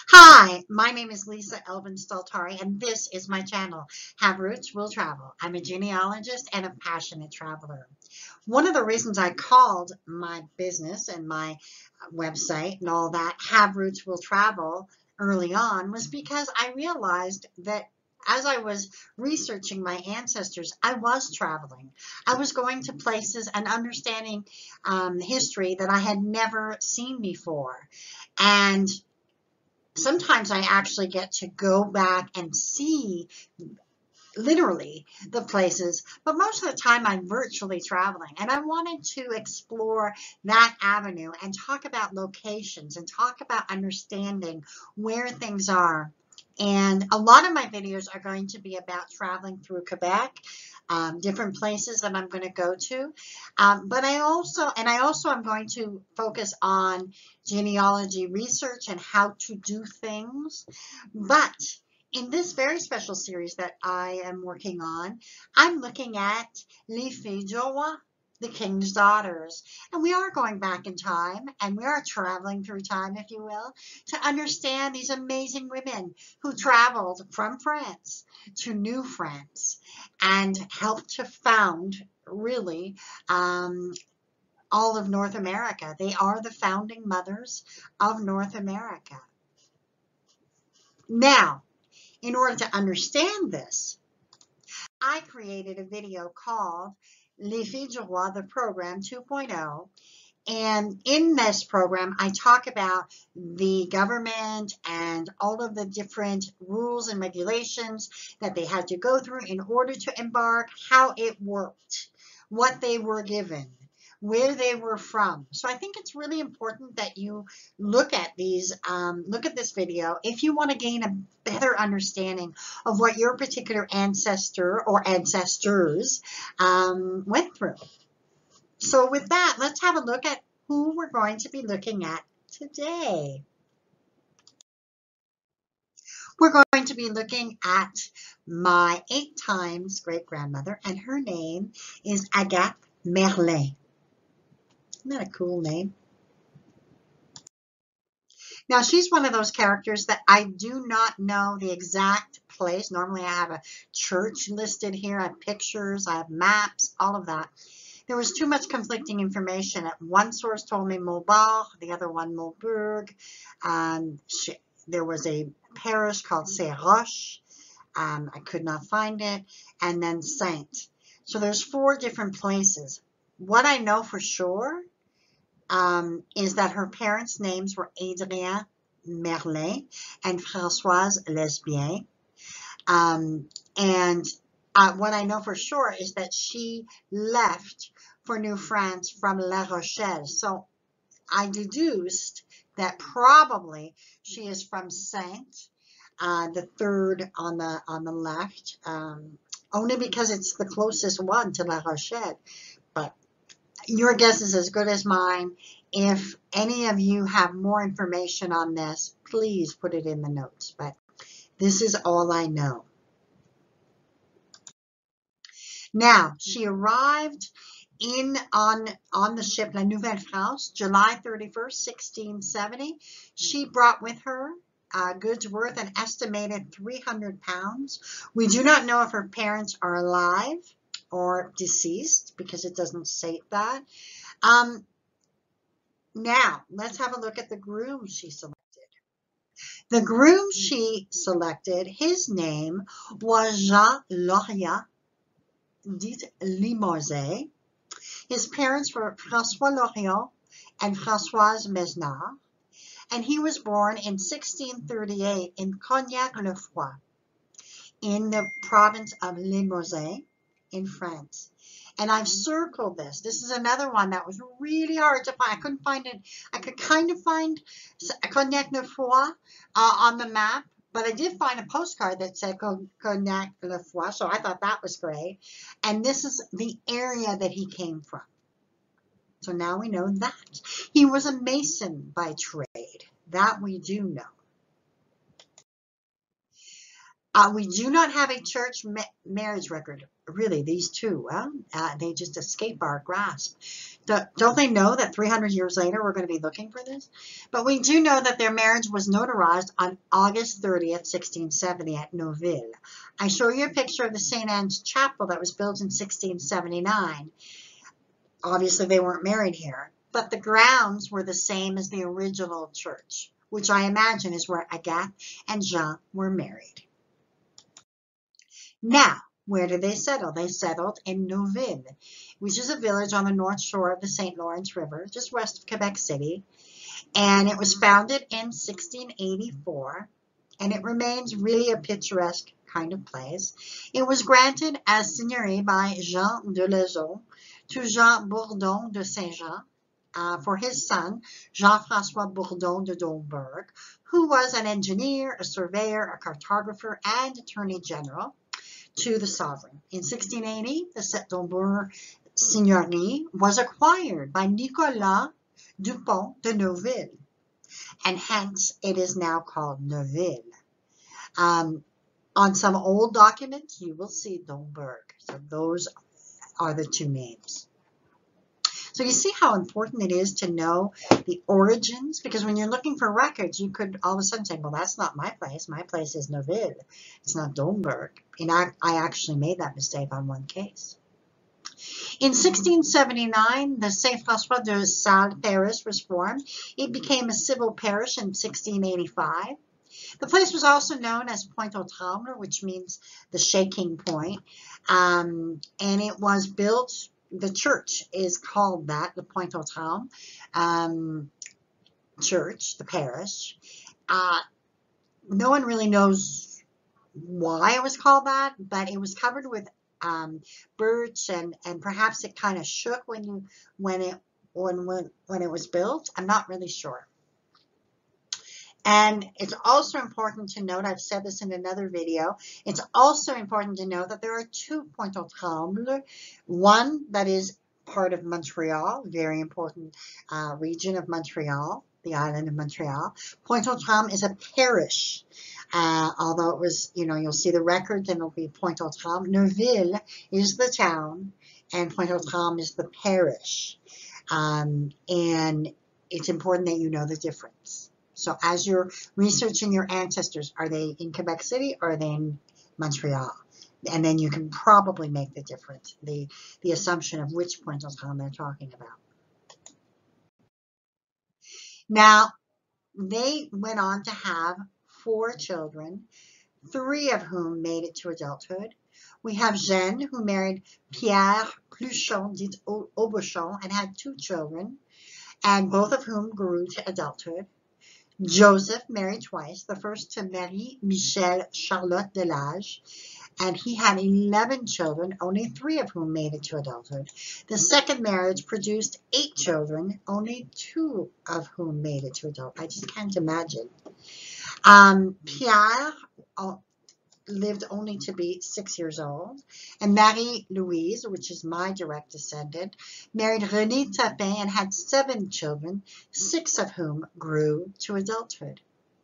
Hi, my name is Lisa Elvin Staltari, and this is my channel, Have Roots Will Travel. I'm a genealogist and a passionate traveler. One of the reasons I called my business and my website and all that Have Roots Will Travel early on was because I realized that as I was researching my ancestors, I was traveling. I was going to places and understanding history that I had never seen before. And sometimes I actually get to go back and see literally the places, but most of the time I'm virtually traveling. And I wanted to explore that avenue and talk about locations and talk about understanding where things are. And a lot of my videos are going to be about traveling through Quebec, different places that I'm going to go to. But I also am going to focus on genealogy research and how to do things. But in this very special series that I am working on, I'm looking at Les Filles du Roi, the King's Daughters. And we are going back in time, and we are traveling through time, if you will, to understand these amazing women who traveled from France to New France and helped to found, really, all of North America. They are the founding mothers of North America. Now, in order to understand this, I created a video called Les Filles du Roi, the Program 2.0. And in this program, I talk about the government and all of the different rules and regulations that they had to go through in order to embark, how it worked, what they were given, where they were from. So I think it's really important that you look at look at this video if you want to gain a better understanding of what your particular ancestor or ancestors went through. So with that, let's have a look at who we're going to be looking at today. We're going to be looking at my 8 times great-grandmother, and her name is Agathe Merlin. Isn't that a cool name? Now, she's one of those characters that I do not know the exact place. Normally, I have a church listed here. I have pictures, I have maps, all of that. There was too much conflicting information. One source told me Maubert, the other one Maubeuge. There was a parish called Saint-Roch. I could not find it. And then Saint. So there's 4 different places. What I know for sure is that her parents' names were Adrien Merlin and Françoise Lesbien. What I know for sure is that she left for New France from La Rochelle. So I deduced that probably she is from Saint, the third on the left, only because it's the closest one to La Rochelle. But your guess is as good as mine. If any of you have more information on this, please put it in the notes. But this is all I know. Now, she arrived on the ship La Nouvelle France, July 31st, 1670. She brought with her goods worth an estimated 300 pounds. We do not know if her parents are alive or deceased because it doesn't state that. Now, let's have a look at the groom she selected. The groom she selected, his name was Jean Loriat, dit Limousin. His parents were François Loriot and Françoise Mesnard, and he was born in 1638 in Cognac-le-Froid, in the province of Limousin in France. And I've circled this. This is another one that was really hard to find. I couldn't find it. I could kind of find Cognac-le-Froid on the map, but I did find a postcard that said Cognac-le-Froid, so I thought that was great. And this is the area that he came from. So now we know that. He was a mason by trade. That we do know. We do not have a church marriage record. Really, these two, they just escape our grasp. Don't they know that 300 years later we're going to be looking for this? But we do know that their marriage was notarized on August 30th, 1670 at Neuville. I show you a picture of the St. Anne's Chapel that was built in 1679. Obviously, they weren't married here, but the grounds were the same as the original church, which I imagine is where Agathe and Jean were married. Now, where did they settle? They settled in Neuville, which is a village on the north shore of the St. Lawrence River, just west of Quebec City. And it was founded in 1684, and it remains really a picturesque kind of place. It was granted as seigneurie by Jean de Lezeau to Jean Bourdon de Saint-Jean for his son, Jean-François Bourdon de Domburg, who was an engineer, a surveyor, a cartographer, and attorney general to the sovereign. In 1680, the Saint-Domburg seigneurie was acquired by Nicolas Dupont de Neuville, and hence it is now called Neuville. On some old documents, you will see Domburg. So those are the two names. So you see how important it is to know the origins, because when you're looking for records, you could all of a sudden say, well, that's not my place. My place is Neuville. It's not Domburg. And I actually made that mistake on one case. In 1679, the Saint François de Sales parish was formed. It became a civil parish in 1685. The place was also known as Pointe aux Trembles, which means the shaking point. And it was built, the church is called that, the Pointe aux Trembles church, the parish. No one really knows why it was called that, but it was covered with birch, and perhaps it kind of shook when it was built. I'm not really sure. And it's also important to note, I've said this in another video, it's also important to note that there are two Pointe aux Trembles, one that is part of Montreal, very important region of Montreal, the island of Montreal. Pointe aux Trembles is a parish. Although it was, you'll see the records and it'll be Pointe aux Trembles. Neuville is the town and Pointe aux Trembles is the parish. And it's important that you know the difference. So as you're researching your ancestors, are they in Quebec City or are they in Montreal? And then you can probably make the difference, the assumption of which Pointe aux Trembles they're talking about. Now, they went on to have 4 children, 3 of whom made it to adulthood. We have Jeanne, who married Pierre Pluchon, dit Aubuchon, and had 2 children, and both of whom grew to adulthood. Joseph married twice, the first to Marie Michel Charlotte Delage, and he had 11 children, only 3 of whom made it to adulthood. The second marriage produced 8 children, only 2 of whom made it to adulthood. I just can't imagine. Pierre lived only to be 6 years old, and Marie-Louise, which is my direct descendant, married René Tapin and had 7 children, 6 of whom grew to adulthood.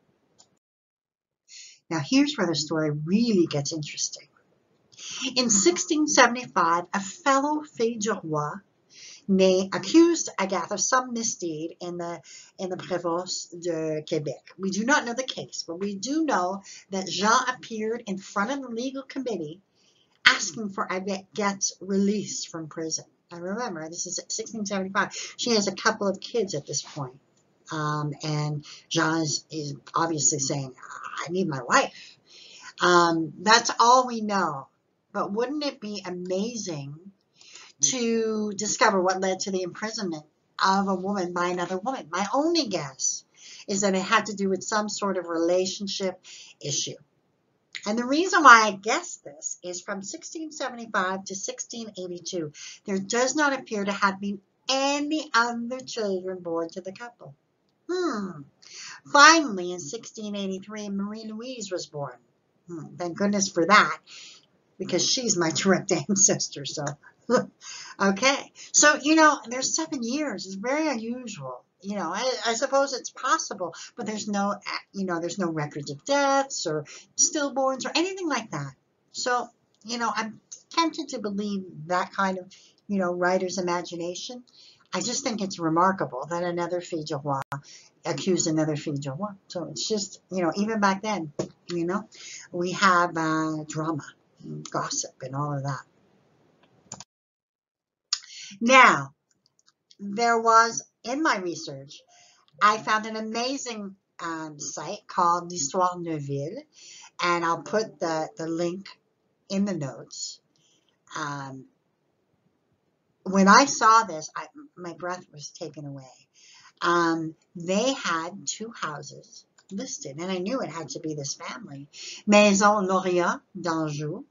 Now here's where the story really gets interesting. In 1675, a fellow Fille du Roi accused Agathe of some misdeed in the Prévost de Quebec. We do not know the case, but we do know that Jean appeared in front of the legal committee asking for Agathe's release from prison. And remember, this is 1675. She has a couple of kids at this point. And Jean is obviously saying, I need my wife. That's all we know. But wouldn't it be amazing to discover what led to the imprisonment of a woman by another woman? My only guess is that it had to do with some sort of relationship issue. And the reason why I guess this is from 1675 to 1682, there does not appear to have been any other children born to the couple. Finally, in 1683, Marie-Louise was born. Thank goodness for that, because she's my direct ancestor. So, okay. So, there's 7 years. It's very unusual. I suppose it's possible, but there's no records of deaths or stillborns or anything like that. So, I'm tempted to believe that kind of, writer's imagination. I just think it's remarkable that another fille du roi accused another fille du roi. So it's just, even back then, we have drama, and gossip, and all of that. Now, there was, in my research, I found an amazing site called L'Histoire Neuville, and I'll put the link in the notes. When I saw this, my breath was taken away. They had 2 houses listed, and I knew it had to be this family. Maison Loriat d'Anjou.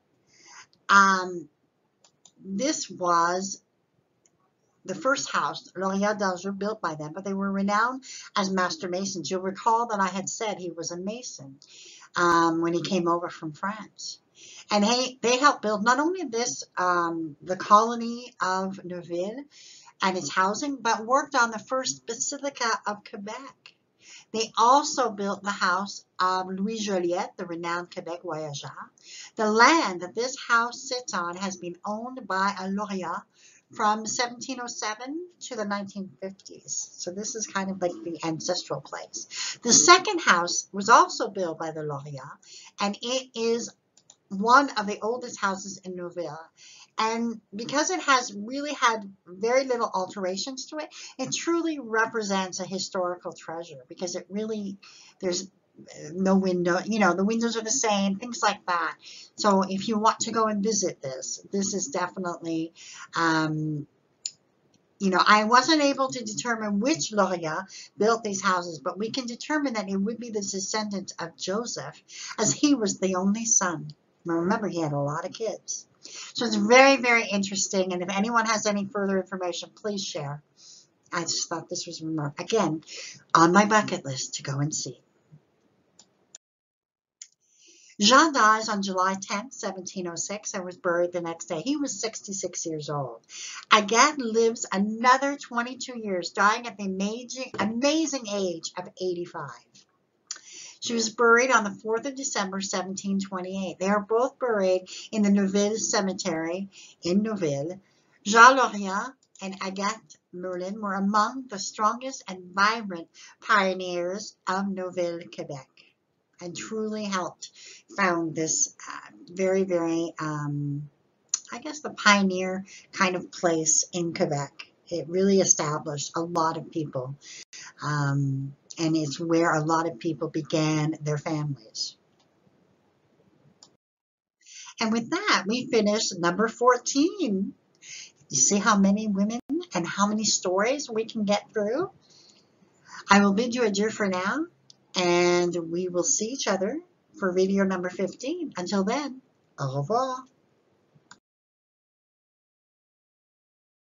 This was the first house, Loriat d'Anjou, built by them, but they were renowned as master masons. You'll recall that I had said he was a mason when he came over from France. And they helped build not only this, the colony of Neuville and its housing, but worked on the first Basilica of Quebec. They also built the house of Louis Joliet, the renowned Quebec voyageur. The land that this house sits on has been owned by a Loriat from 1707 to the 1950s. So this is kind of like the ancestral place. The second house was also built by the Loriat, and it is one of the oldest houses in Neuville. And because it has really had very little alterations to it, it truly represents a historical treasure, because it really, there's no window, the windows are the same, things like that. So if you want to go and visit this is definitely, I wasn't able to determine which Loriat built these houses, but we can determine that it would be the descendant of Joseph, as he was the only son. Now remember, he had a lot of kids. So it's very, very interesting. And if anyone has any further information, please share. I just thought this was remarkable. Again, on my bucket list to go and see. Jean dies on July 10th, 1706, and was buried the next day. He was 66 years old. Agathe lives another 22 years, dying at the amazing age of 85. She was buried on the 4th of December, 1728. They are both buried in the Neuville Cemetery in Neuville. Jean Loriat and Agathe Merlin were among the strongest and vibrant pioneers of Neuville, Quebec, and truly helped found this very, very, I guess, the pioneer kind of place in Quebec. It really established a lot of people. And it's where a lot of people began their families. And with that, we finished number 14. You see how many women and how many stories we can get through? I will bid you adieu for now, and we will see each other for video number 15. Until then, au revoir.